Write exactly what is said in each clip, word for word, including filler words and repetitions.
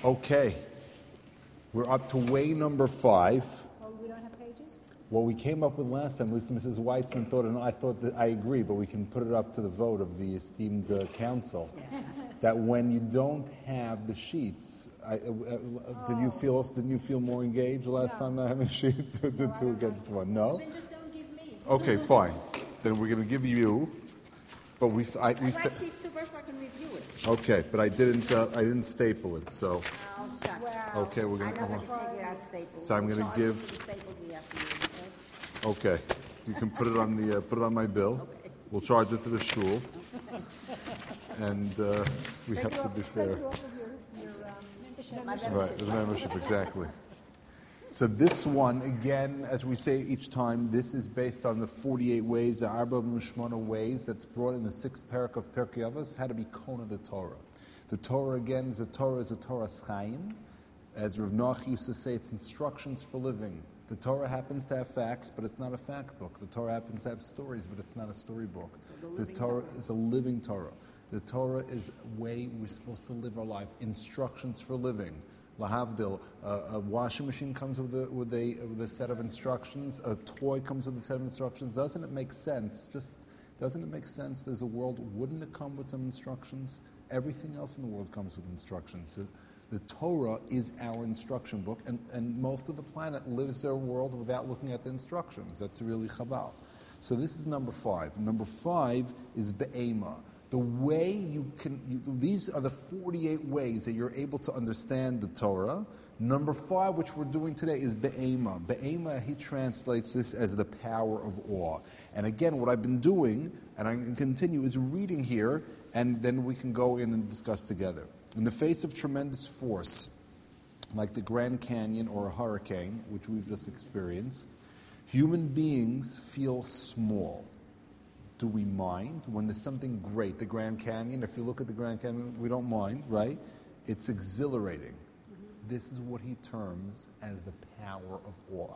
Okay, we're up to way number five. Oh, we don't have pages? What we came up with last time, at least Missus Weitzman thought, and I thought that I agree, but we can put it up to the vote of the esteemed uh, council, that when you don't have the sheets, I, uh, uh, did you feel didn't you feel more engaged last No. time not having sheets? It's a two against one. No. Then just don't give me. Okay, fine. Then we're going to give you, but we I, we. I'd like sheets too first so I can review it. Okay, but I didn't uh, I didn't staple it, so Oh, shucks. Wow. okay, we're I going know to. how to figure out staples. So I'm gonna Charge give- me the staples we have to use, okay? Okay, you can put it on the uh, put it on my bill. We'll charge it to the shul, and uh, we Take have it to off- be take fair. it off of your, your um, membership. My Right, the membership exactly. So this one, again, as we say each time, this is based on the forty-eight ways, the Arba Mishmona ways, that's brought in the sixth parak of Pirkei Avos, how to be Kona the Torah. The Torah, again, is a Torah is a Torah Chaim. As Rav Noach used to say, it's instructions for living. The Torah happens to have facts, but it's not a fact book. The Torah happens to have stories, but it's not a story book. The Torah is a living Torah. The Torah is a way we're supposed to live our life. Instructions for living. Lahavdil, uh, a washing machine comes with a, with, a, with a set of instructions. A toy comes with a set of instructions. Doesn't it make sense? Just doesn't it make sense? There's a world. Wouldn't it come with some instructions? Everything else in the world comes with instructions. The, the Torah is our instruction book, and, and most of the planet lives their world without looking at the instructions. That's really chabal. So this is number five. Number five is be'ema. The way you can, you, these are the forty-eight ways that you're able to understand the Torah. Number five, which we're doing today, is be'ema. Be'ema, he translates this as the power of awe. And again, what I've been doing, and I can continue, is reading here, and then we can go in and discuss together. In the face of tremendous force, like the Grand Canyon or a hurricane, which we've just experienced, human beings feel small. Do we mind? When there's something great, the Grand Canyon, if you look at the Grand Canyon, we don't mind, right? It's exhilarating. Mm-hmm. This is what he terms as the power of awe.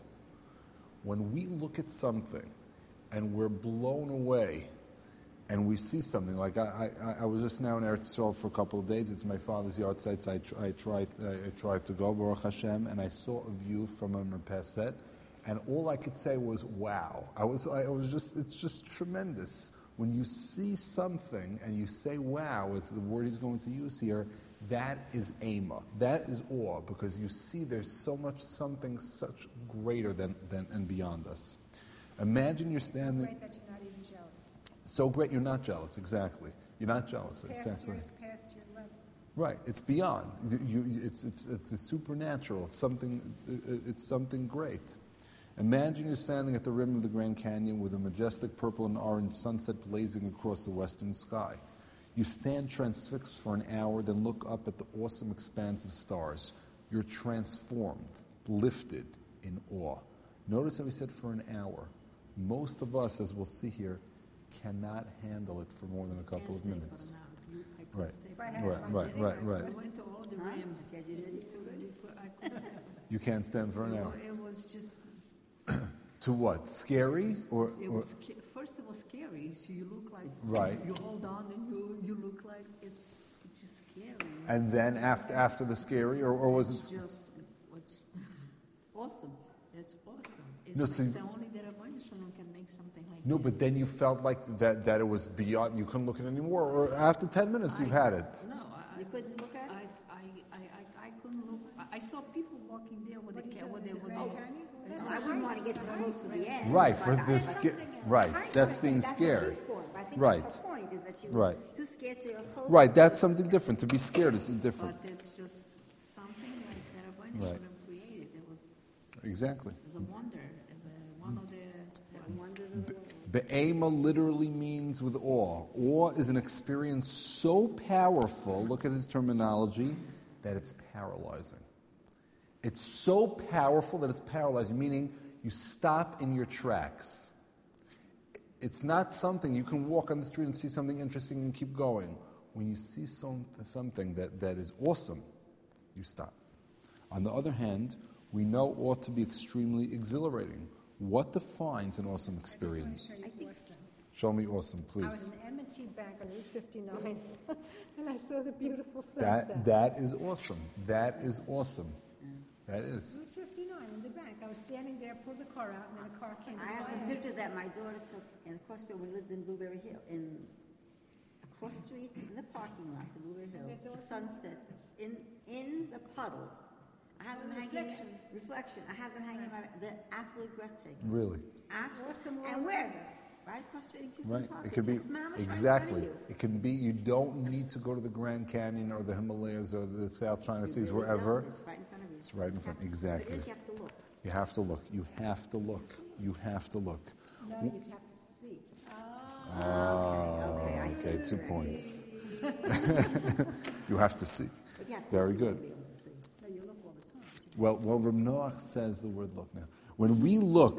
When we look at something and we're blown away and we see something, like I, I, I was just now in Eretz Yisrael for a couple of days. It's my father's yard site, so I, tr- I, tried, uh, I tried to go, Baruch Hashem, and I saw a view from a merpeset. And all I could say was, wow. I was, I was just, it's just tremendous. When you see something and you say, wow, is the word he's going to use here, that is ema. That is awe, because you see there's so much, something such greater than, than and beyond us. Imagine you're standing. Great that you're not even jealous. So great, you're not jealous, exactly. You're not jealous, It's past exactly. your, it's past your level. Right, it's beyond. You, you, it's, it's, it's a supernatural. It's something, it's something great. Imagine you're standing at the rim of the Grand Canyon with a majestic purple and orange sunset blazing across the western sky. You stand transfixed for an hour, then look up at the awesome expanse of stars. You're transformed, lifted in awe. Notice how he said for an hour. Most of us, as we'll see here, cannot handle it for more than a couple of minutes. Right, right, right, right, right. I went to all the rims. I couldn't. You can't stand for an hour. It was just. To what? Scary? Or, It or was sca- first it was scary. So you look like Right. You hold on and you you look like it's just scary. and then after after the scary, or, or was It's it? just what's awesome. It's awesome. It's, No, so- it's only that a Rabbanishon can make something like No, this. but then you felt like that that it was beyond. You couldn't look at it anymore. Or after ten minutes, you've had it. No, I, You couldn't look at it? I, I, I, I, I couldn't look. I, I saw people walking there with a cat, with their, with Grand their, Canyon? Well, that's Well, I the wouldn't want heights. to get too close to the end. Right, for but I- this. but- Sca- right, that's being That's what scared. she's for. I think Right. that's her point, is that she was Right. too scared to hold Right, that's something different. To be scared is different. but it's just something like that a bunch Right. of them created. It was, Exactly. it was a wonder. As a one of the. wonders of the world. Be'ema literally means with awe. Awe is an experience so powerful, look at his terminology, that it's paralyzing. It's so powerful that it's paralyzing, meaning you stop in your tracks. It's not something, you can walk on the street and see something interesting and keep going. When you see some, something that, that is awesome, you stop. On the other hand, we know ought to be extremely exhilarating. What defines an awesome experience? I think so. Show me awesome, I was please. in Emmett T Bank on Route fifty-nine, and I saw the beautiful That, sunset. that is awesome. That is awesome. That is. Route fifty-nine in the bank. I was standing there, pulled the car out, and then a car came. I have by. a picture that my daughter took in Crossfield. We lived in Blueberry Hill, in across the street in the parking lot, the Blueberry Hill. There's The also- sunset in in the puddle. I have them hanging. Reflection. Reflection. I have them hanging. My, they're absolutely breathtaking. Really. Absolutely. Awesome all And where? around us. Right across the street in Kingston Right. Park. It could be just mammoth right in front of exactly. you. It can be. You don't need to go to the Grand Canyon or the Himalayas or the South China You Seas, really wherever. don't. It's right in front of you. It's right in You front- have to- exactly. It is, you have to look. You have to look. You have to look. You have to look. No, you'd have to see. Oh, Okay, I okay. see. Two points. You have to see. But you have to Very look to good. be able to see. No, you look all the time. Well, well, Reb Noach says the word look now. When we look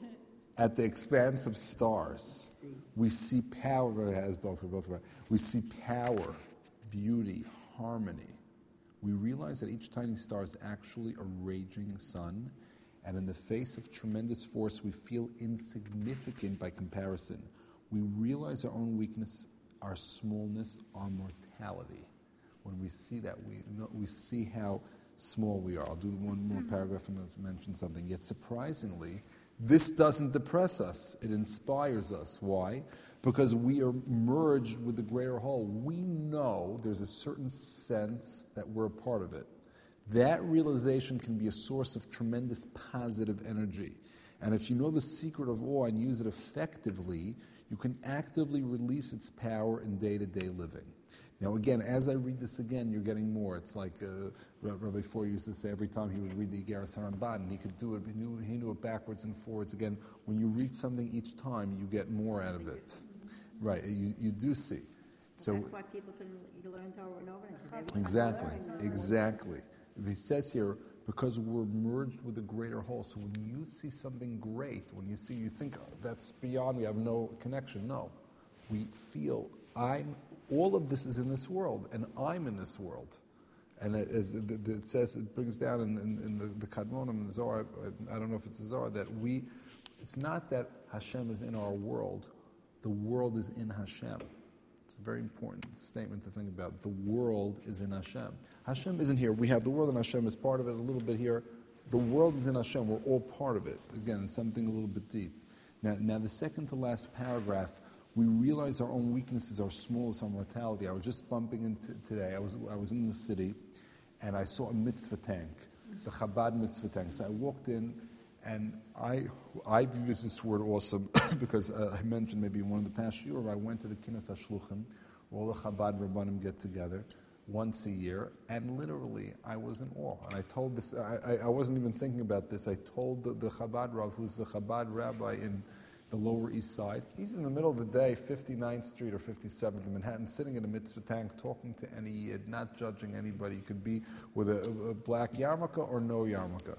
at the expanse of stars, we see power. It has both. We're both right. We see power, beauty, harmony. We realize that each tiny star is actually a raging sun, and in the face of tremendous force, we feel insignificant by comparison. We realize our own weakness, our smallness, our mortality. When we see that, we know, we see how small we are. I'll do one more paragraph and I'll mention something. Yet surprisingly, this doesn't depress us. It inspires us. Why? Because we are merged with the greater whole. We know there's a certain sense that we're a part of it. That realization can be a source of tremendous positive energy. And if you know the secret of awe and use it effectively, you can actively release its power in day-to-day living. Now, again, as I read this again, you're getting more. It's like uh, Rabbi Four used to say every time he would read the Igeres HaRamban, he could do it, he knew, he knew it backwards and forwards. Again, when you read something each time, you get more out of it. Right, you, you do see. So That's why people can you learn Torah and over and over. Every time you exactly, learn, you learn. exactly. He says here, because we're merged with the greater whole. So when you see something great, when you see, you think, oh, that's beyond me, I have no connection. No. We feel, I'm, all of this is in this world, and I'm in this world. And it, as it, it says, it brings down in, in, in the, the Kadmonim, in the Zohar, I don't know if it's the Zohar, that we, it's not that Hashem is in our world, the world is in Hashem. It's a very important statement to think about. The world is in Hashem. Hashem isn't here. We have the world, and Hashem is part of it, a little bit here. The world is in Hashem. We're all part of it. Again, something a little bit deep. Now, now the second to last paragraph, we realize our own weaknesses, our smallness, our mortality. I was just bumping into today. I was I was in the city, and I saw a mitzvah tank, the Chabad mitzvah tank. So I walked in, and I I view this word awesome because uh, I mentioned maybe in one of the past years I went to the Kinas HaShluchim, where all the Chabad Rabbanim get together once a year, and literally I was in awe. And I told this, I, I, I wasn't even thinking about this. I told the, the Chabad Rav, who's the Chabad rabbi in the Lower East Side. He's in the middle of the day, fifty-ninth Street or fifty-seventh in Manhattan, sitting in a mitzvah tank, talking to any yid, not judging anybody. He could be with a, a black yarmulke or no yarmulke.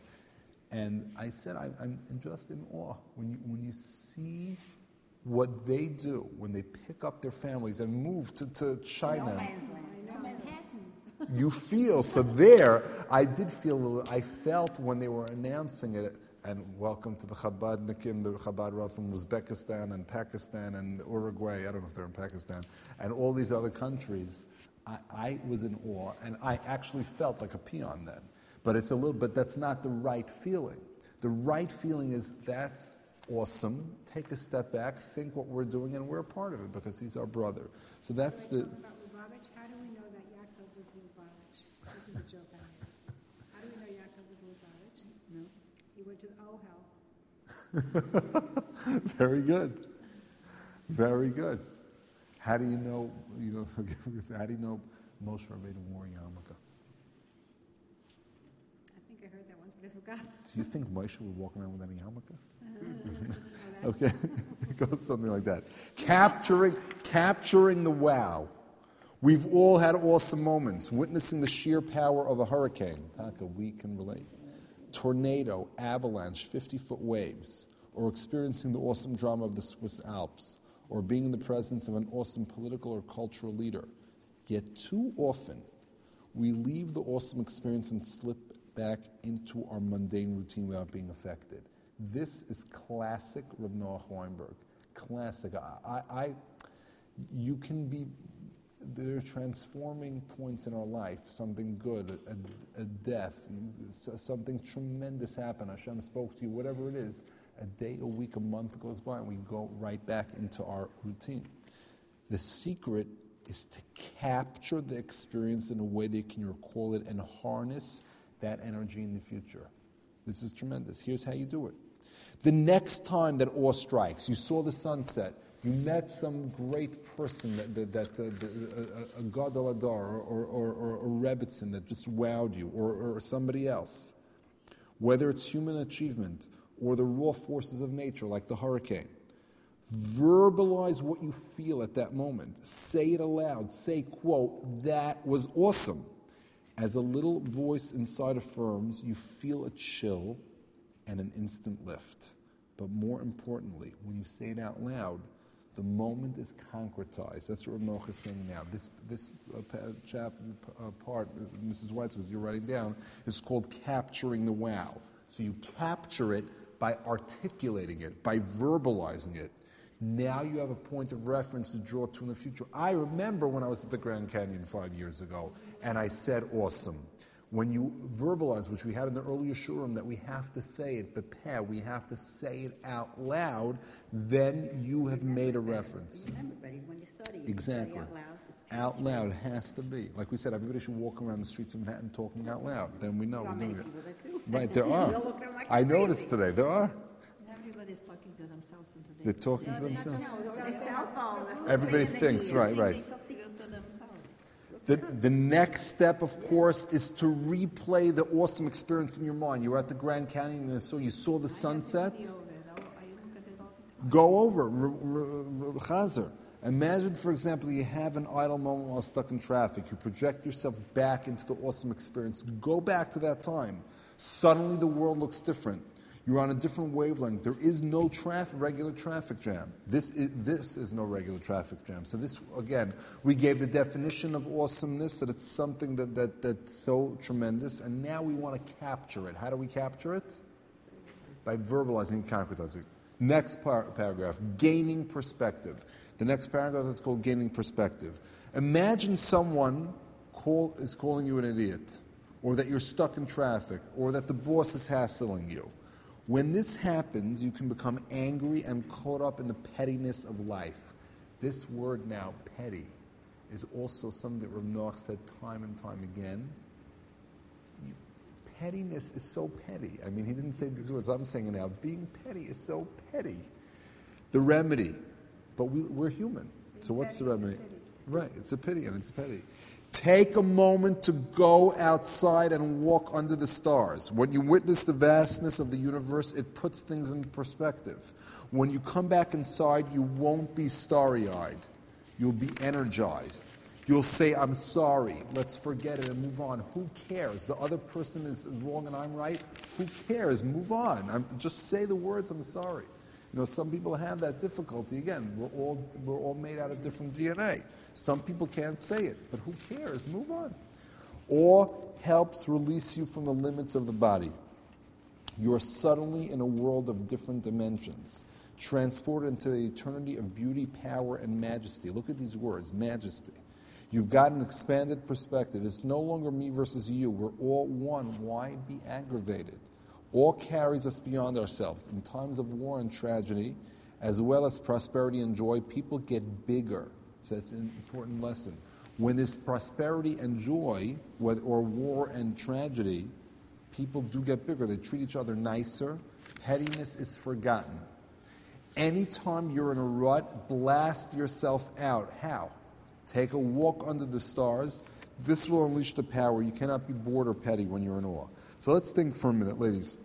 And I said, I, I'm just in awe. When you, when you see what they do, when they pick up their families and move to, to China, No man's land. To Manhattan. you feel. So there, I did feel, a little, I felt when they were announcing it, and welcome to the Chabad Nikim, the Chabad Rav from Uzbekistan and Pakistan and Uruguay, I don't know if they're in Pakistan, and all these other countries, I, I was in awe, and I actually felt like a peon then. But it's a little, but that's not the right feeling. The right feeling is that's awesome, take a step back, think what we're doing, and we're a part of it because he's our brother. So that's the... Talk about Lubavitch. How do we know that Yaakov was Lubavitch? This is a joke. I know. How do we know Yaakov was Lubavitch? No. He went to the Ohel. Very good. Very good. How do you know, you know, how do you know Moshe Rabbeinu wore yarmulke? I think I heard that once, but I forgot. Do you think Moshe would walk around with any yarmulke? Okay, it goes something like that. Capturing, capturing the wow. We've all had awesome moments, witnessing the sheer power of a hurricane. Taka, we can relate. Tornado, avalanche, fifty-foot waves, or experiencing the awesome drama of the Swiss Alps, or being in the presence of an awesome political or cultural leader. Yet too often, we leave the awesome experience and slip back into our mundane routine without being affected. This is classic Reb Noach Weinberg. Classic. I, I, You can be, there are transforming points in our life, something good, a, a death, something tremendous happened. Hashem spoke to you, whatever it is. A day, a week, a month goes by, and we go right back into our routine. The secret is to capture the experience in a way that you can recall it and harness that energy in the future. This is tremendous. Here's how you do it. The next time that awe strikes, you saw the sunset, you met some great person, that, that, that uh, the, a, a Gadol Adar or, or, or, or a Rebbitzin that just wowed you, or, or somebody else. Whether it's human achievement or the raw forces of nature, like the hurricane. Verbalize what you feel at that moment. Say it aloud. Say, quote, that was awesome. As a little voice inside affirms, you feel a chill and an instant lift. But more importantly, when you say it out loud, the moment is concretized. That's what Rav Noach is saying now. This this uh, chap, uh, part, uh, Missus Weitz, you're writing down, is called capturing the wow. So you capture it by articulating it, by verbalizing it. Now you have a point of reference to draw to in the future. I remember when I was at the Grand Canyon five years ago, and I said awesome. When you verbalize, which we had in the earlier shurim, that we have to say it, bepeh, we have to say it out loud, then you have made a reference. Remember, buddy, when you study, you Exactly. study out loud. Out loud has to be. Like we said, everybody should walk around the streets of Manhattan talking out loud. Then we know There are we're many doing it. people that do. Right, there They'll are. look at 'em like I crazy. noticed today, there are. Everybody's talking to themselves in today. They're talking Yeah, to they themselves. have No, to- their cell phone, that's Everybody what thinks, they right, They right. talk to themselves. The, the next step, of course, is to replay the awesome experience in your mind. You were at the Grand Canyon and so you saw the sunset. I have the video of it. I I look at it all the time. Go over, r- r- r- chazer. Imagine, for example, you have an idle moment while stuck in traffic. You project yourself back into the awesome experience. Go back to that time. Suddenly the world looks different. You're on a different wavelength. There is no traffic, regular traffic jam. This is, this is no regular traffic jam. So this, again, we gave the definition of awesomeness, that it's something that, that, that's so tremendous, and now we want to capture it. How do we capture it? By verbalizing and concretizing. Next par- paragraph, gaining perspective. The next paragraph is called gaining perspective. Imagine someone call, is calling you an idiot, or that you're stuck in traffic, or that the boss is hassling you. When this happens, you can become angry and caught up in the pettiness of life. This word now, petty, is also something that Rav Noach said time and time again. You, pettiness is so petty. I mean, he didn't say these words. I'm saying it now. Being petty is so petty. The remedy, but we, we're human. So what's the remedy? Right, it's a pity and it's petty. Take a moment to go outside and walk under the stars. When you witness the vastness of the universe, it puts things in perspective. When you come back inside, you won't be starry-eyed. You'll be energized. You'll say, I'm sorry, let's forget it and move on. Who cares? The other person is wrong and I'm right. Who cares? Move on. I'm, just say the words, I'm sorry. You know, some people have that difficulty. Again, we're all, we're all made out of different D N A. Some people can't say it, but who cares? Move on. Awe helps release you from the limits of the body. You are suddenly in a world of different dimensions, transported into the eternity of beauty, power, and majesty. Look at these words, majesty. You've got an expanded perspective. It's no longer me versus you. We're all one. Why be aggravated? Awe carries us beyond ourselves. In times of war and tragedy, as well as prosperity and joy, people get bigger. So that's an important lesson. When there's prosperity and joy, or war and tragedy, people do get bigger. They treat each other nicer. Pettiness is forgotten. Anytime you're in a rut, blast yourself out. How? Take a walk under the stars. This will unleash the power. You cannot be bored or petty when you're in awe. So let's think for a minute, ladies.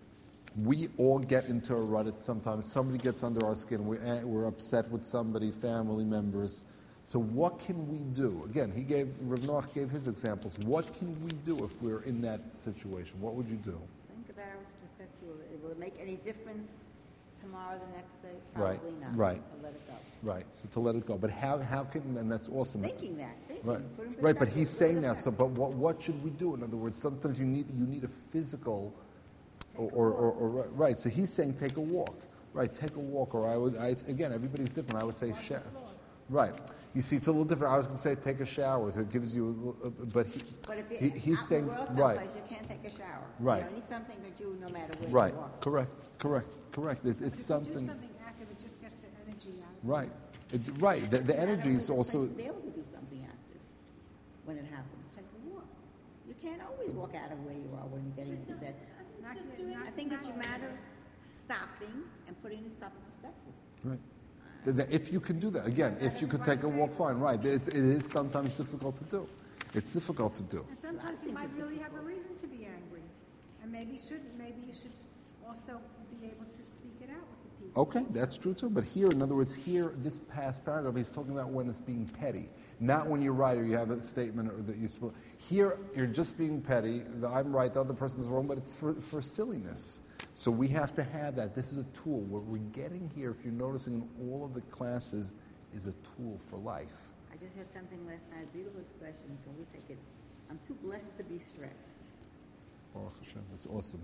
We all get into a rut sometimes. Somebody gets under our skin. We're, we're upset with somebody, family members. So what can we do? Again, he gave, Rav Noach gave his examples. What can we do if we're in that situation? What would you do? Think about it, affect you. Will it make any difference tomorrow, the next day? Right, Probably not. right. So let it go. Right, so to let it go. But how, how can, and that's awesome. Thinking that, thinking. Right, put in right. But perspective, he's put it saying in now. So, perspective. but what what should we do? In other words, sometimes you need you need a physical, or or, or, or right. So he's saying take a walk. Right, take a walk. Or I would I, again, everybody's different. I would say share. Right. You see, it's a little different. I was going to say take a shower. So it gives you a little, uh, but he, But if he, you're he's out in saying, the world right, someplace, you can't take a shower. Right. You know, need something to do no matter where right, you are. correct, correct, correct. It, But it's if you do something, something active, it just gets the energy out of it. right. It's, right. The, the energy is also, Be able to do something active when it happens. Take a walk. You can't always walk out of where you are when you're getting upset. Not Just get- do it. not I think it's a get- matter of stopping and putting it in proper perspective. right. The- the- If you can do that, again, if you could take a walk, fine, right. It, it is sometimes difficult to do. It's difficult to do. And sometimes you might really have a reason to be angry, and maybe shouldn't, maybe you should also be able to speak it out with the people. Okay, that's true too. But here, in other words, here, this past paragraph, he's talking about when it's being petty, not when you're right or you have a statement or that you're supposed. Here, you're just being petty. The, I'm right, the other person's wrong, but it's for, for silliness. So we have to have that. This is a tool. What we're getting here, if you're noticing in all of the classes, is a tool for life. I just had something last night, a beautiful expression. Can we say it? I'm too blessed to be stressed. Baruch Hashem, that's awesome.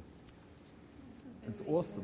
It's Very, awesome.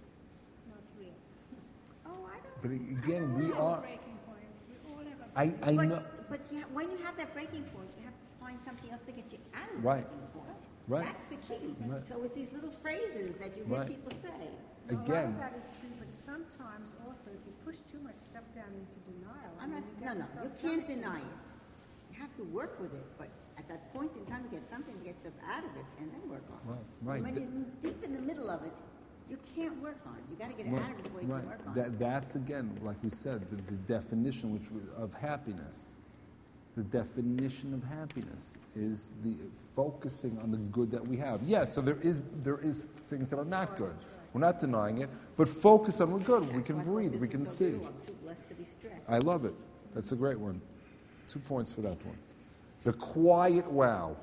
uh, Not real. Oh, I don't. But again, we all have a are. breaking point. We all have a I, breaking I but know. but you ha- when you have that breaking point, you have to find something else to get you out of the Right. breaking point. Right. That's the key. Right. So it's these little phrases that you hear Right. people say. A lot Again. of that is true, but sometimes also if you push too much stuff down into denial, I I'm mean, not, you no, get no, to you self-judgment. can't deny it. You have to work with it, but at that point in time, you get something to get yourself out of it and then work on it. Right, right. When you're deep in the middle of it, you can't work on it. You got to get it Right, out of it before you right. can work on That, it. that's again, like we said, the, the definition which we, of happiness. The definition of happiness is the focusing on the good that we have. Yes, so there is there is things that are not good. We're not denying it, but focus on what's good. We can That's why I thought breathe. this We was can so see. beautiful. I'm too blessed to be stressed. I love it. That's a great one. Two points for that one. The quiet wow.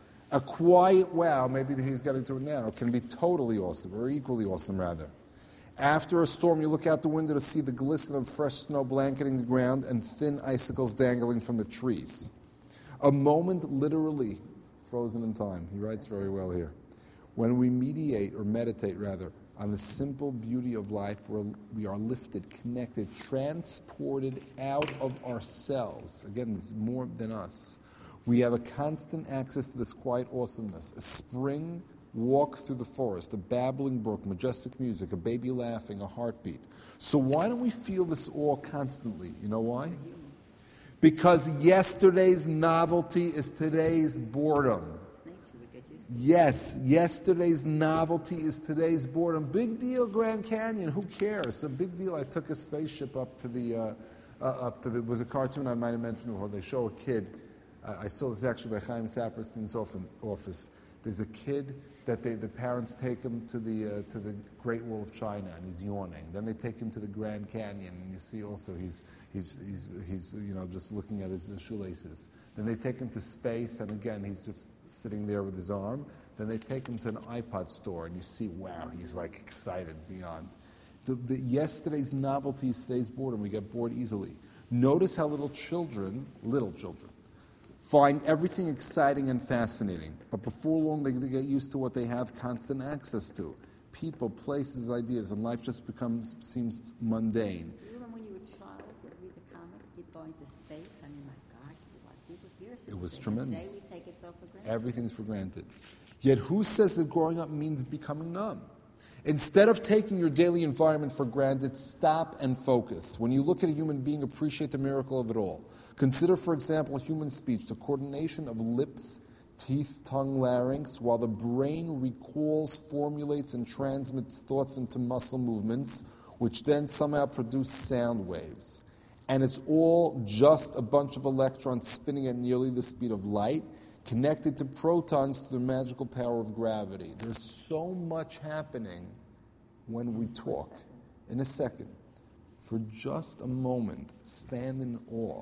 A quiet wow, maybe he's getting to it now, can be totally awesome, or equally awesome, rather. After a storm, you look out the window to see the glisten of fresh snow blanketing the ground and thin icicles dangling from the trees. A moment literally frozen in time. He writes very well here. When we meditate, or meditate rather, on the simple beauty of life, where we are lifted, connected, transported out of ourselves. Again, this is more than us. We have a constant access to this quiet awesomeness. A spring walk through the forest, a babbling brook, majestic music, a baby laughing, a heartbeat. So why don't we feel this awe constantly? You know why? Because yesterday's novelty is today's boredom. Nature would get used to it. Yes, yesterday's novelty is today's boredom. Big deal, Grand Canyon. Who cares? A big deal. I took a spaceship up to the, uh, uh, up to the. It was a cartoon I might have mentioned before. They show a kid. Uh, I saw this actually by Chaim Saperstein's office. There's a kid that they, the parents take him to the uh, to the Great Wall of China, and he's yawning. Then they take him to the Grand Canyon, and you see also he's he's he's, he's you know just looking at his shoelaces. Then they take him to space, and again he's just sitting there with his arm. Then they take him to an iPod store, and you see, wow, he's like excited beyond. The, the, yesterday's novelty is today's boredom. We get bored easily. Notice how little children, little children, find everything exciting and fascinating. But before long, they, they get used to what they have constant access to. People, places, ideas, and life just becomes seems mundane. Even when you were a child, you read the comics, keep going to space. I mean, my gosh, what people hear such It was a thing. tremendous. Today we take it so for granted. Everything's for granted. Yet who says that growing up means becoming numb? Instead of taking your daily environment for granted, stop and focus. When you look at a human being, appreciate the miracle of it all. Consider, for example, human speech, the coordination of lips, teeth, tongue, larynx, while the brain recalls, formulates, and transmits thoughts into muscle movements, which then somehow produce sound waves. And it's all just a bunch of electrons spinning at nearly the speed of light, connected to protons through the magical power of gravity. There's so much happening when we talk. In a second, for just a moment, stand in awe.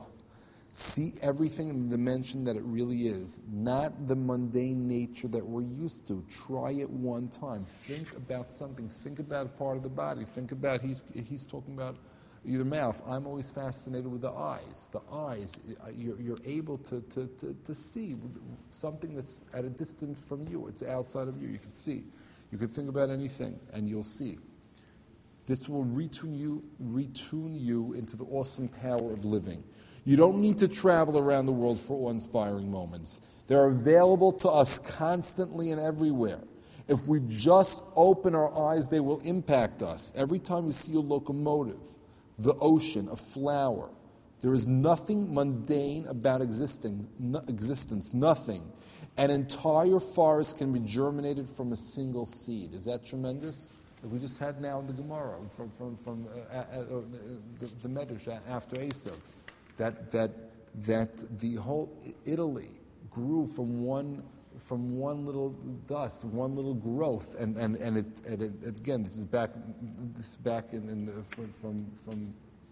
See everything in the dimension that it really is, not the mundane nature that we're used to. Try it one time. Think about something. Think about a part of the body. Think about, he's, he's talking about your mouth. I'm always fascinated with the eyes. The eyes, you're, you're able to, to, to, to see something that's at a distance from you. It's outside of you. You can see. You can think about anything, and you'll see. This will retune you, retune you into the awesome power of living. You don't need to travel around the world for awe-inspiring moments. They're available to us constantly and everywhere. If we just open our eyes, they will impact us. Every time we see a locomotive, the ocean, a flower, there is nothing mundane about existing, no, existence, nothing. An entire forest can be germinated from a single seed. Is that tremendous? We just had now in the Gemara from from from uh, uh, uh, the, the Medrash after Esav, that that that the whole Italy grew from one from one little dust, one little growth, and and and it, and it again this is back this is back in, in the, from from. from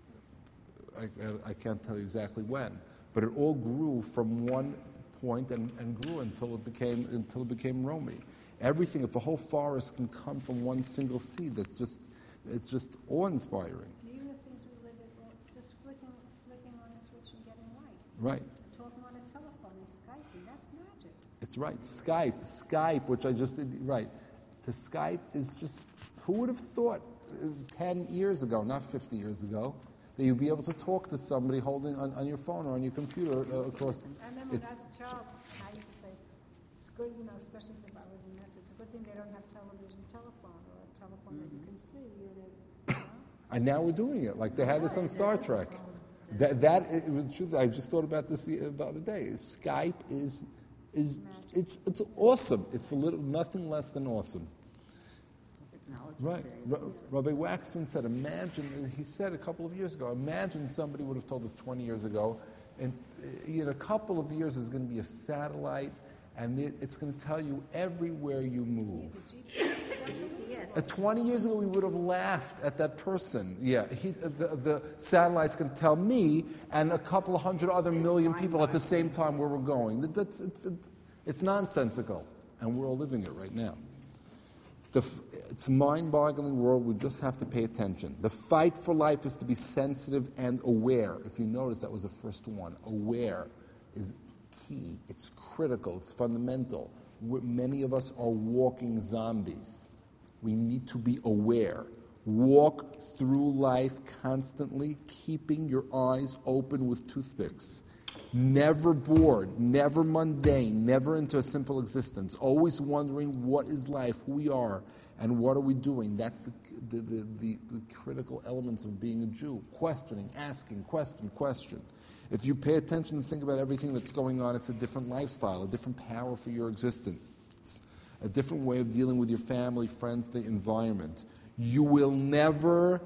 I, I can't tell you exactly when, but it all grew from one point and, and grew until it became until it became Romy. Everything, if a whole forest can come from one single seed, that's just it's just awe-inspiring. Even the things we live in, just flicking, flicking on a switch and getting light. Right. Talking on a telephone and Skyping, that's magic. It's right. Skype, Skype, which I just did. Right. To Skype is just. Who would have thought uh, ten years ago, not fifty years ago, that you'd be able to talk to somebody holding on, on your phone or on your computer uh, across. I remember when It's, I was a child, I used to say, it's good, you know, especially if I was in this, it's a good thing they don't have television, telephone, or a telephone that you can see. Or that, you know? and now we're doing it. Like they had this on Star Trek. That that it was true. I just thought about this the, the other day. Skype is is it's it's awesome. It's a little nothing less than awesome. Technology Right. today. R- Rabbi Waxman said, imagine, he said a couple of years ago, imagine somebody would have told us twenty years ago, and uh, in a couple of years there's going to be a satellite, and it, it's going to tell you everywhere you move. Yes. Uh, twenty years ago we would have laughed at that person. Yeah, he, uh, the, the satellite's going to tell me and a couple of hundred other million people at the same time where we're going. That, that's, it's, it's nonsensical, and we're all living it right now. The, it's a mind-boggling world. We just have to pay attention. The fight for life is to be sensitive and aware. If you notice, that was the first one. Aware is key. It's critical. It's fundamental. We're, many of us are walking zombies. We need to be aware. Walk through life constantly, keeping your eyes open with toothpicks. Never bored, never mundane, never into a simple existence. Always wondering what is life, who we are, and what are we doing. That's the, the, the, the, the critical elements of being a Jew. Questioning, asking, question, question. If you pay attention and think about everything that's going on, it's a different lifestyle, a different power for your existence, a different way of dealing with your family, friends, the environment. You will never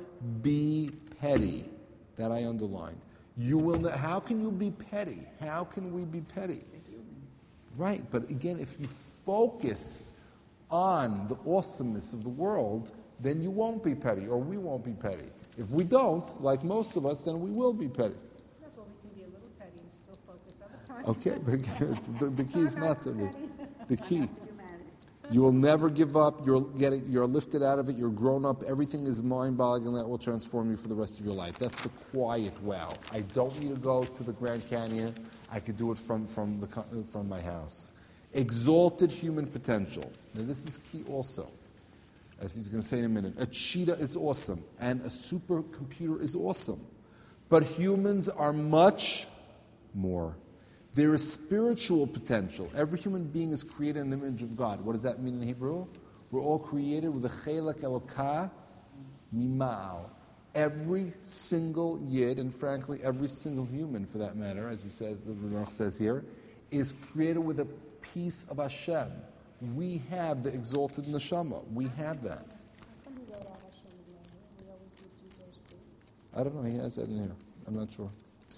be petty. That I underlined. You will. Ne- how can you be petty? How can we be petty? Right, but again, if you focus on the awesomeness of the world, then you won't be petty, or we won't be petty. If we don't, like most of us, then we will be petty. That's why we can be a little petty and still focus other times. Okay, but the, the key is not to be. The key. Humanity. You will never give up. You're getting, you're lifted out of it. You're grown up. Everything is mind-boggling. That will transform you for the rest of your life. That's the quiet wow. I don't need to go to the Grand Canyon. I could do it from from the from my house. Exalted human potential. Now this is key also, as he's going to say in a minute. A cheetah is awesome, and a supercomputer is awesome, but humans are much more. There is spiritual potential. Every human being is created in the image of God. What does that mean in Hebrew? We're all created with a chelek elokah mima'al. Every single yid, and frankly, every single human for that matter, as he says, the Ruach says here, is created with a piece of Hashem. We have the exalted neshama. We have that. How come we wrote out Hashem's name? We always do G-H B. I don't know. He has that in here. I'm not sure.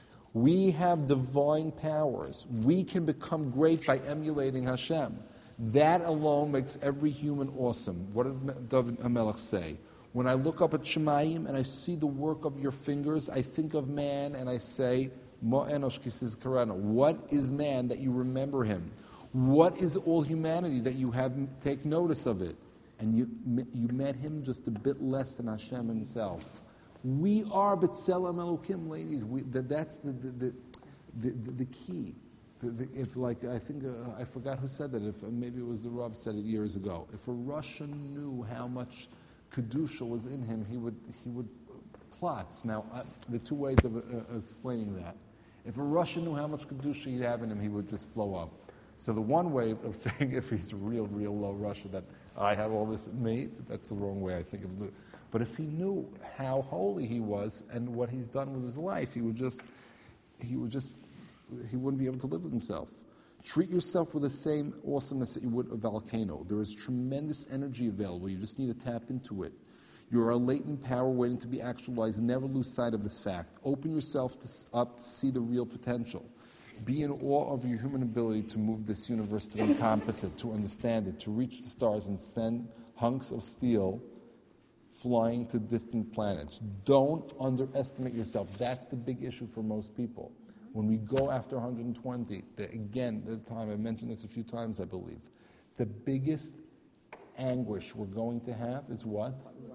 We have divine powers. We can become great by emulating Hashem. That alone makes every human awesome. What did David HaMelech say? When I look up at Shemayim and I see the work of your fingers, I think of man and I say, Ma enosh kisiz karana. What is man that you remember him? What is all humanity that you have take notice of it? And you you met him just a bit less than Hashem himself. We are B'Tselem Elokim, ladies. We, that, that's the the, the, the, the, the key. The, the, if like I think uh, I forgot who said that. If uh, maybe it was the Rav said it years ago. If a Russian knew how much Kedusha was in him, he would he would plots. Now, uh, the two ways of uh, explaining that. If a Russian knew how much Kedusha he'd have in him, he would just blow up. So the one way of saying if he's a real, real low Russian, that I have all this in me, that's the wrong way I think of it. But if he knew how holy he was and what he's done with his life, he would just, he would just, he wouldn't be able to live with himself. Treat yourself with the same awesomeness that you would a volcano. There is tremendous energy available. You just need to tap into it. You are a latent power waiting to be actualized. Never lose sight of this fact. Open yourself to, up to see the real potential. Be in awe of your human ability to move this universe, to encompass it, to understand it, to reach the stars and send hunks of steel flying to distant planets. Don't underestimate yourself. That's the big issue for most people. When we go after one hundred twenty, the, again, the time I mentioned this a few times, I believe, the biggest anguish we're going to have is what?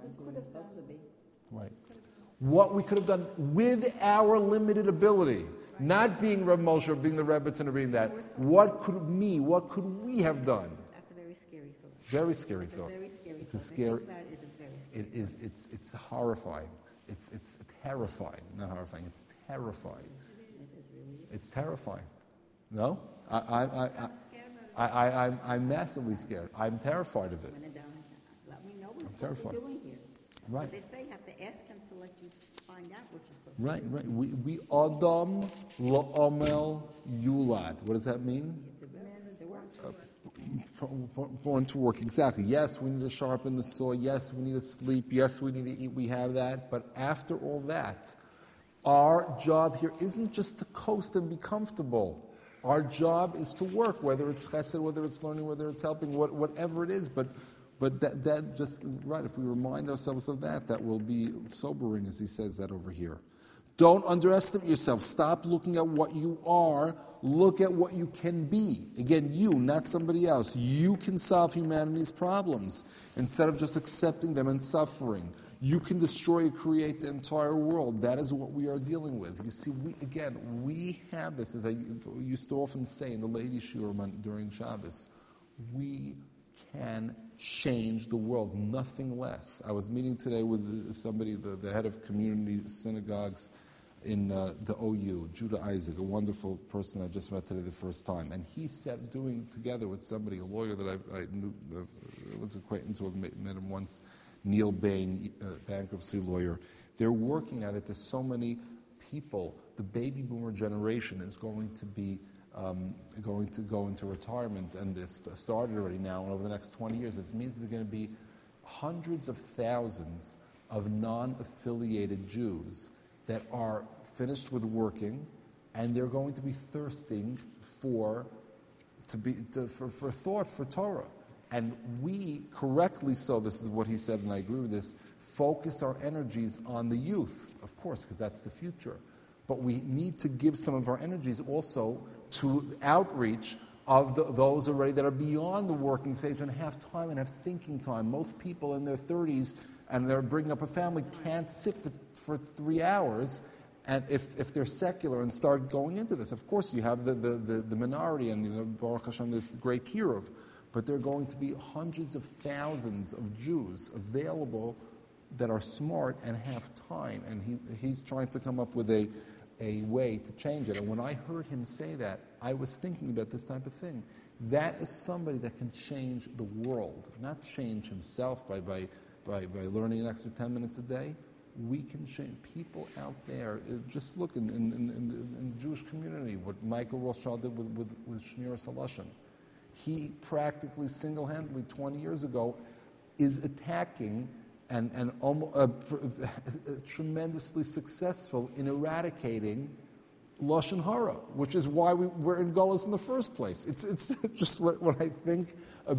Right. What we could have done with our limited ability, not being Reb Moshe or being the Rebbetzin or being that. What could me? What could we have done? That's a very scary thought. Very scary It's thought. a very scary It's a thought. scary. Think about it, it's a very scary It is. It's. It's horrifying. It's. It's terrifying. Not horrifying. It's terrifying. It is really. It's terrifying. No, I. I. I. I I, I, I'm, I'm massively scared. I'm terrified of it. When they're down, let me know what I'm you're supposed to be terrified. doing here. Right. But they say you have to ask him to let you find out what you're supposed Right, to do. right. We, we Adam la'omel yulad. What does that mean? It's a man to work. Born to work, exactly. Yes, we need to sharpen the saw. Yes, we need to sleep. Yes, we need to eat. We have that. But after all that, our job here isn't just to coast and be comfortable. Our job is to work, whether it's chesed, whether it's learning, whether it's helping, what, whatever it is. But but that, that just, right, if we remind ourselves of that, that will be sobering, as he says that over here. Don't underestimate yourself. Stop looking at what you are. Look at what you can be. Again, you, not somebody else. You can solve humanity's problems instead of just accepting them and suffering. You can destroy and create the entire world. That is what we are dealing with. You see, we again, we have this, as I used to often say in the ladies' shiur during Shabbos, we can change the world, nothing less. I was meeting today with somebody, the, the head of community synagogues in uh, the O U, Judah Isaac, a wonderful person I just met today the first time. And he said, doing together with somebody, a lawyer that I, I knew, uh, was acquaintance with, met him once, Neil Bain, uh, bankruptcy lawyer. They're working at it. There's so many people. The baby boomer generation is going to be um, going to go into retirement, and it's started already now. And over the next twenty years, this means there's going to be hundreds of thousands of non-affiliated Jews that are finished with working, and they're going to be thirsting for to be to, for, for thought for Torah. And we, correctly so, this is what he said, and I agree with this, focus our energies on the youth, of course, because that's the future. But we need to give some of our energies also to outreach of the, those already that are beyond the working stage and have time and have thinking time. Most people in their thirties and they're bringing up a family can't sit for, for three hours and if, if they're secular and start going into this. Of course, you have the, the, the, the minority, and you know, Baruch Hashem, there's great kirov. But there are going to be hundreds of thousands of Jews available that are smart and have time. And he, he's trying to come up with a, a way to change it. And when I heard him say that, I was thinking about this type of thing. That is somebody that can change the world, not change himself by, by, by, by learning an extra ten minutes a day. We can change people out there. Just look in, in, in, in the Jewish community, what Michael Rothschild did with, with, with Shmiras HaLashon. He practically single-handedly twenty years ago is attacking and, and almost, uh, tremendously successful in eradicating Lashon Hara, which is why we, we're in Golos in the first place. It's, it's just what, when I think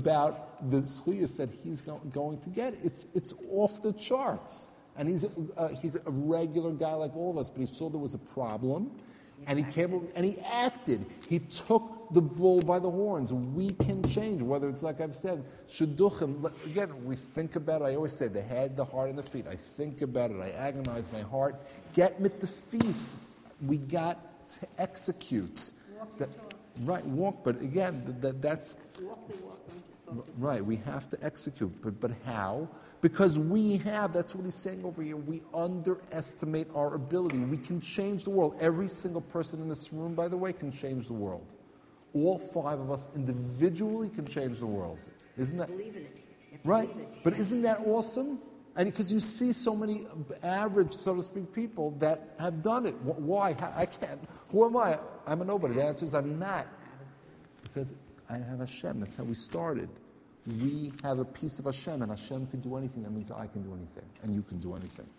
about the zchuyos that he's go, going to get, it's, it's off the charts. And he's a, uh, he's a regular guy like all of us, but he saw there was a problem, and he came and he acted. He took the bull by the horns. We can change, whether it's like I've said, shidduchim. Again, we think about it. I always say the head, the heart, and the feet. I think about it. I agonize my heart. Get mit the feast. We got to execute. Walk That, the talk. right, walk. But again, that that's Walk the walk, don't just talk to Right, we have to execute, but, but how? Because we have, that's what he's saying over here, we underestimate our ability. We can change the world. Every single person in this room, by the way, can change the world. All five of us individually can change the world. Isn't that? believe in it. You have to Right, believe it. but isn't that awesome? And because you see so many average, so to speak, people that have done it. Wh- Why? How- I can't. Who am I? I'm a nobody. The answer is I'm not. Because I have Hashem. That's how we started. We have a piece of Hashem, and Hashem can do anything. That means I can do anything, and you can do anything.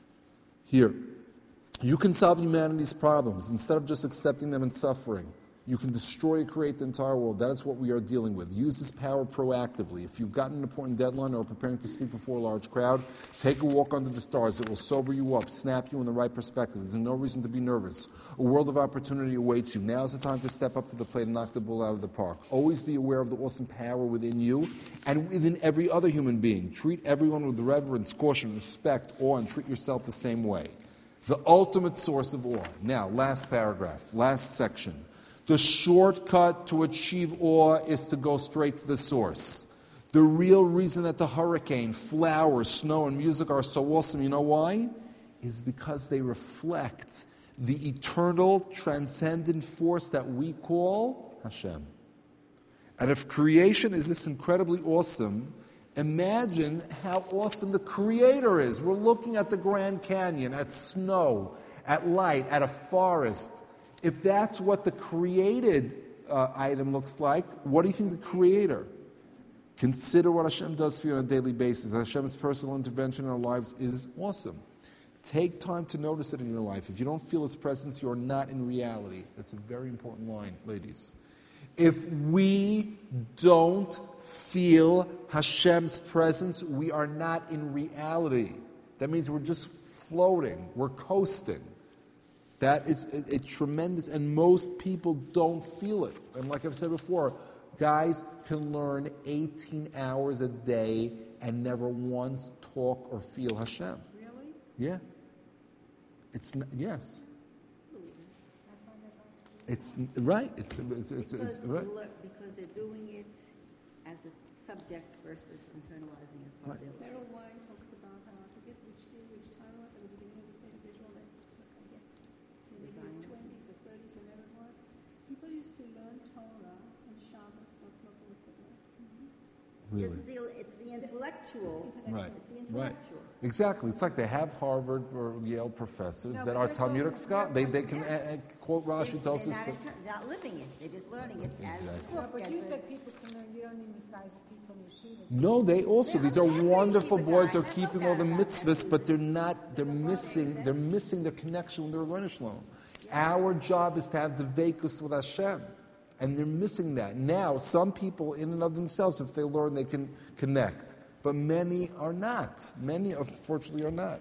Here, you can solve humanity's problems instead of just accepting them and suffering. You can destroy or create the entire world. That is what we are dealing with. Use this power proactively. If you've got an important deadline or are preparing to speak before a large crowd, take a walk under the stars. It will sober you up, snap you in the right perspective. There's no reason to be nervous. A world of opportunity awaits you. Now is the time to step up to the plate and knock the ball out of the park. Always be aware of the awesome power within you and within every other human being. Treat everyone with reverence, caution, respect, awe, and treat yourself the same way. The ultimate source of awe. Now, last paragraph, last section. The shortcut to achieve awe is to go straight to the source. The real reason that the hurricane, flowers, snow, and music are so awesome, you know why? Is because they reflect the eternal, transcendent force that we call Hashem. And if creation is this incredibly awesome, imagine how awesome the Creator is. We're looking at the Grand Canyon, at snow, at light, at a forest. If that's what the created uh, item looks like, what do you think the Creator? Consider what Hashem does for you on a daily basis. Hashem's personal intervention in our lives is awesome. Take time to notice it in your life. If you don't feel His presence, you're not in reality. That's a very important line, ladies. If we don't feel Hashem's presence, we are not in reality. That means we're just floating, we're coasting. That is a, a tremendous, and most people don't feel it. And like I've said before, guys can learn eighteen hours a day and never once talk or feel Hashem. Really? Yeah. It's n- yes. I find that hard to believe. It's n- right. It's it's it's, because, it's right. lear- because they're doing it as a subject versus internalizing as part Right. of their Carol lives. Wine talks about, uh, I forget which day, which time, at the beginning of the State of Israel, like, I guess, maybe Zion. the twenties, the thirties, whenever it was. People used to learn Torah on Shabbos while smoking a cigarette. Really. It's the, it's the intellectual. Right. It's the Right. intellectual. Exactly. It's like they have Harvard or Yale professors No, that but are they're talking- Talmudic scholars. They they can Yes. uh, uh, quote Rashi, They- Tosfos, They're not, but inter- not living it. They're just learning it as Exactly. a No, book. but as you a- said people can learn, you don't need guys or people in yeshiva. no, they also these are Yeah, wonderful yeshiva boys. guys. They're I love keeping that all the about mitzvahs, but they're not. They're missing. They're missing their connection with the Rebbeinu Shalom. Our job is to have the vekus with Hashem, and they're missing that. Now, some people, in and of themselves, if they learn, they can connect, but many are not. Many, unfortunately, are not.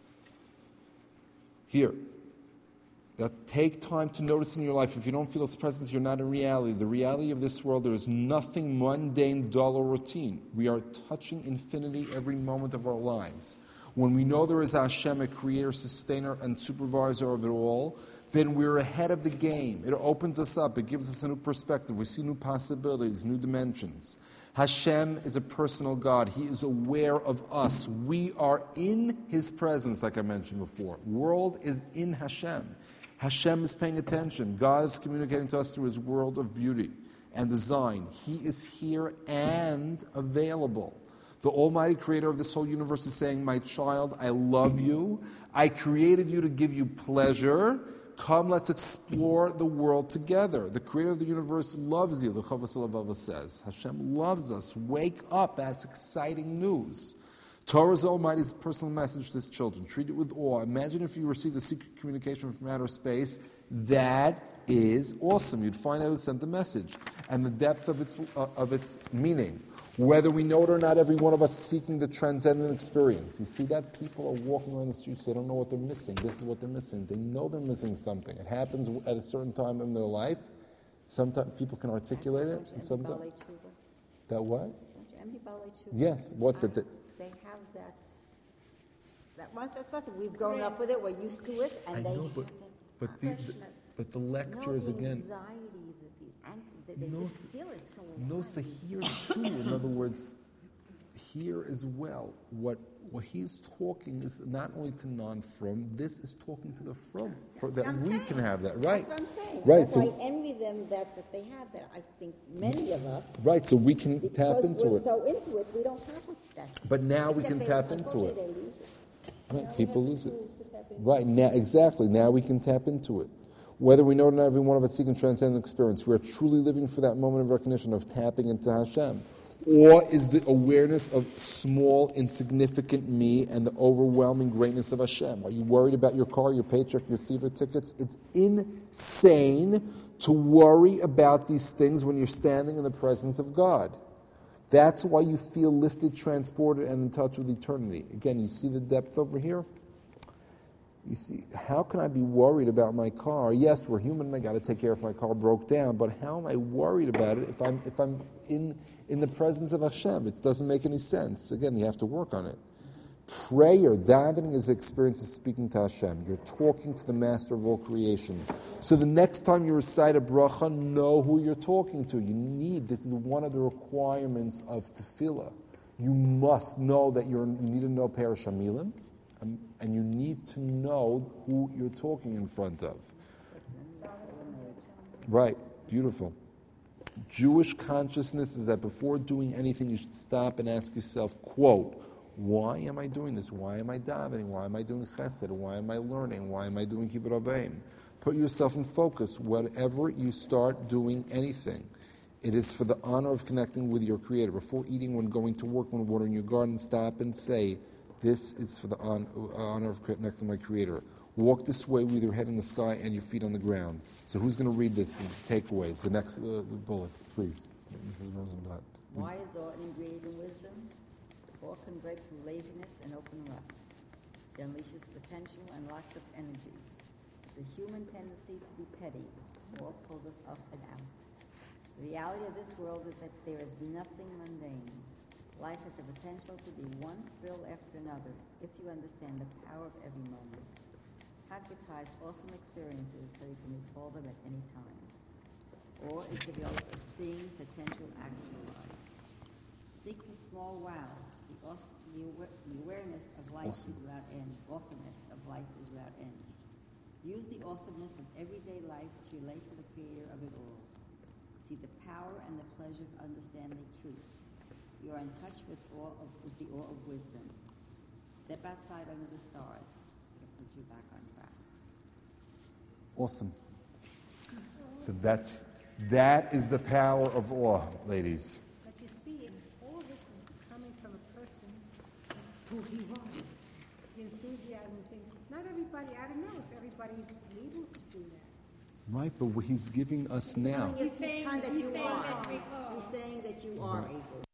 Here. That take time to notice in your life. If you don't feel His presence, you're not in reality. The reality of this world, there is nothing mundane, dull, or routine. We are touching infinity every moment of our lives. When we know there is Hashem, a creator, sustainer, and supervisor of it all, then we're ahead of the game. It opens us up. It gives us a new perspective. We see new possibilities, new dimensions. Hashem is a personal God. He is aware of us. We are in His presence, like I mentioned before. World is in Hashem. Hashem is paying attention. God is communicating to us through His world of beauty and design. He is here and available. The Almighty Creator of this whole universe is saying, my child, I love you. I created you to give you pleasure. Come, let's explore the world together. The Creator of the universe loves you, the Chavos Levava says. Hashem loves us. Wake up. That's exciting news. Torah is Almighty's personal message to His children. Treat it with awe. Imagine if you received a secret communication from outer space. That is awesome. You'd find out who sent the message and the depth of its uh, of its meaning. Whether we know it or not, every one of us is seeking the transcendent experience. You see that? People are walking around the streets, they don't know what they're missing. This is what they're missing. They know they're missing something. It happens at a certain time in their life. Sometimes people can articulate it. And sometimes, Balei Tshuva. that what? Don't you envy Balei Tshuva? Yes. What did the, They have that, that, what- that's what, we've grown up with it, we're used to it, and I they know, have but that. but the, the but the lectures No, the again. anxiety, the, the, ang- They, they No, just s- feel it so No, alive. so here too, in other words, here as well, what what he's talking is not only to non-frum, this is talking to the frum, for, that I'm we saying. can have that, right? That's what I'm saying. Right, That's so- why I envy them that, that they have that. I think many of us, Right, so we can tap because into we're it. so into it, we don't have that. But now we Except can they- tap into unfortunately, it. they lose it. Right, people lose it. Tools to tap into. Right, now, exactly. Now we can tap into it. Whether we know it or not, every one of us seeking transcendent experience. We are truly living for that moment of recognition of tapping into Hashem. Or is the awareness of small, insignificant me and the overwhelming greatness of Hashem? Are you worried about your car, your paycheck, your theater tickets? It's insane to worry about these things when you're standing in the presence of God. That's why you feel lifted, transported, and in touch with eternity. Again, you see the depth over here? You see, how can I be worried about my car? Yes, we're human and I got to take care if my car broke down, but how am I worried about it if I'm if I'm in in the presence of Hashem? It doesn't make any sense. Again, you have to work on it. Prayer, davening, is the experience of speaking to Hashem. You're talking to the master of all creation. So the next time you recite a bracha, know who you're talking to. You need, this is one of the requirements of tefillah. You must know that you're, you need to know Perish Hamilim, um, and you need to know who you're talking in front of. Right, beautiful. Jewish consciousness is that before doing anything, you should stop and ask yourself, quote, why am I doing this? Why am I davening? Why am I doing chesed? Why am I learning? Why am I doing kibbut avayim? Put yourself in focus. Whenever you start doing anything, it is for the honor of connecting with your Creator. Before eating, when going to work, when watering your garden, stop and say, this is for the hon- honor of connecting with my Creator. Walk this way with your head in the sky and your feet on the ground. So who's going to read this for the takeaways? The next uh, bullets, please. Missus Rosenblatt. Why is art ingredient in wisdom? Art can break through laziness and open ruts. It unleashes potential and locks up energy. It's a human tendency to be petty. Art pulls us up and out. The reality of this world is that there is nothing mundane. Life has the potential to be one thrill after another if you understand the power of every moment. Advertise awesome experiences so you can recall them at any time. Or is the result of seeing potential actualized. Seek the small wows. The, aw- the, awa- the awareness of life Awesome. is without end. Awesomeness of life is without end. Use the awesomeness of everyday life to relate to the creator of it all. See the power and the pleasure of understanding truth. You are in touch with, awe of, with the awe of wisdom. Step outside under the stars. It'll put you back on track. Awesome. So that's that is the power of awe, ladies. But you see, it's all this is coming from a person who's who he was. The enthusiasm thing. Not everybody, I don't know if everybody's able to do that. Right, but what he's giving us now. It's saying- time that he's you saying are. that we are. He's saying that you are able.